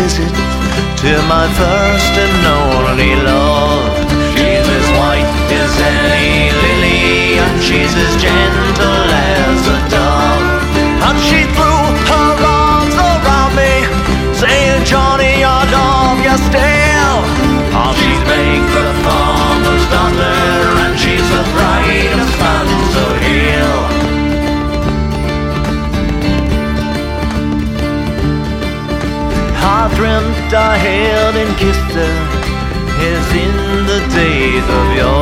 visit to my first and only love. She's as white as any lily, and she's as gentle as a dove. And she threw her arms around me, saying, Johnny, I love you still. Oh, she's Meg the farmer's daughter, and she's the bride of Spencer Hill. I dreamt I held and kissed her as in the days of yore.